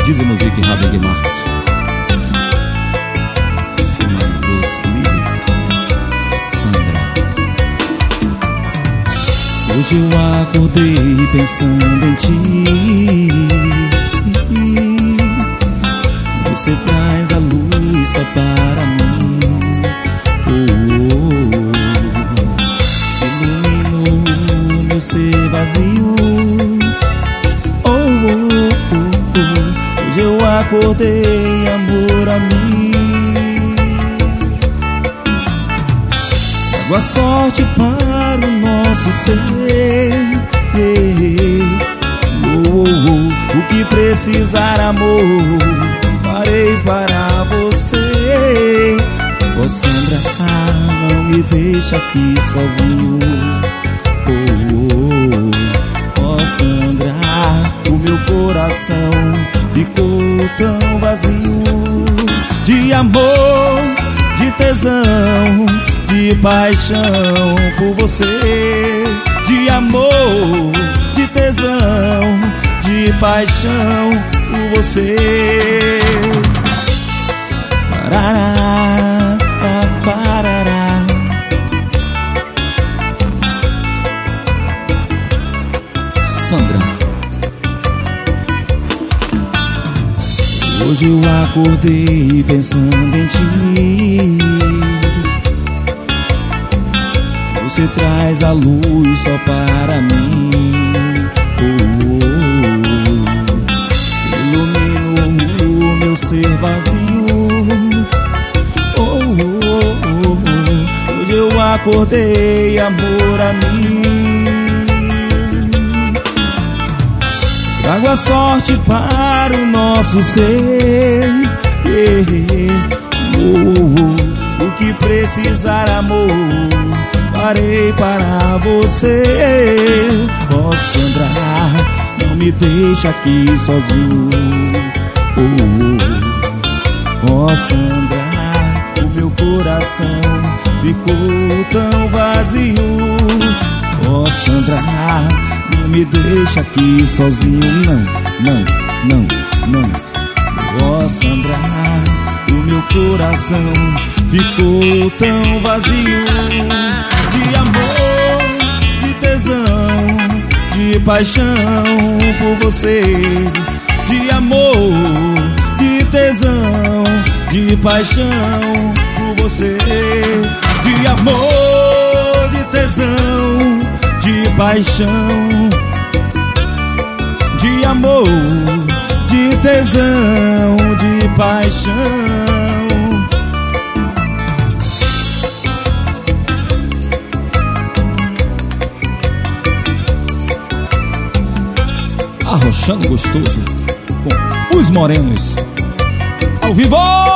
Diese Musik habe ich gemacht für meine große Liebe, Sandra. Hoje eu acordei pensando em ti. Você traz a luz só para mim. Ilumina meu ser vazio. Hoje eu acordei, amor a mim. Trago a sorte para o nosso ser. O que precisar, amor, farei para você. Oh, Sandra, não me deixa aqui sozinho. Oh, Sandra, o meu coração ficou tão vazio. De amor, de tesão, de paixão por você. De amor, de tesão, de paixão por você. Parará, parará. Sandra. Hoje eu acordei pensando em ti. Você traz a luz só para mim. Ilumina o meu ser vazio. Hoje eu acordei, amor a mim. Trago a sorte para o nosso ser. O que precisar, amor, farei para você. Oh, Sandra, não me deixa aqui sozinho. Oh, Sandra, o meu coração ficou tão vazio. Oh, Sandra, não me deixa aqui sozinho. Não, não, não, não. Oh, Sandra, o meu coração ficou tão vazio. De amor, de tesão, de paixão por você. De amor, de tesão, de paixão por você. De amor, de tesão, de paixão. De amor, de tesão, de paixão. Arrochando gostoso com os morenos ao vivo.